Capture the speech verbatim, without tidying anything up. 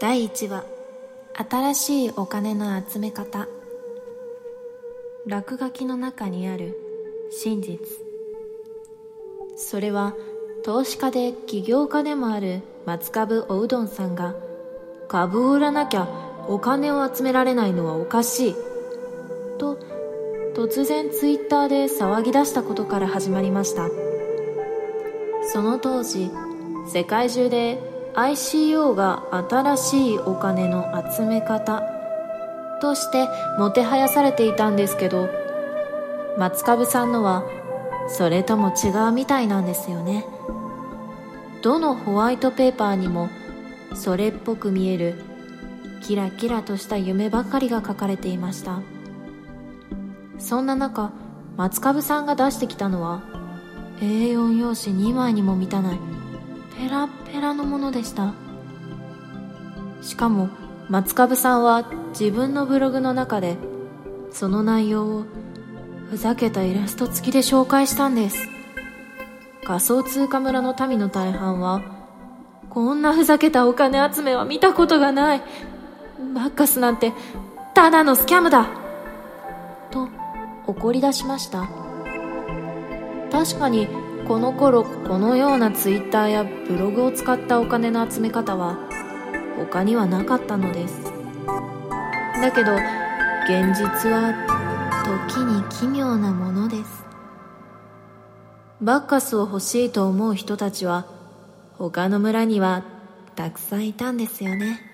だいいちわ、新しいお金の集め方。落書きの中にある真実。それは投資家で起業家でもある松株おうどんさんが、株を売らなきゃお金を集められないのはおかしいと突然ツイッターで騒ぎ出したことから始まりました。その当時、世界中で アイシーオー が新しいお金の集め方としてもてはやされていたんですけど、松株さんのはそれとも違うみたいなんですよね。どのホワイトペーパーにもそれっぽく見えるキラキラとした夢ばかりが書かれていました。そんな中、松株さんが出してきたのは エーよん 用紙にまいにも満たないペラペラのものでした。しかも松株さんは自分のブログの中でその内容をふざけたイラスト付きで紹介したんです。仮想通貨村の民の大半は、こんなふざけたお金集めは見たことがない、バッカスなんてただのスキャムだと怒り出しました。確かにこの頃、このようなツイッターやブログを使ったお金の集め方は他にはなかったのです。だけど現実は時に奇妙なものです。バッカスを欲しいと思う人たちは他の村にはたくさんいたんですよね。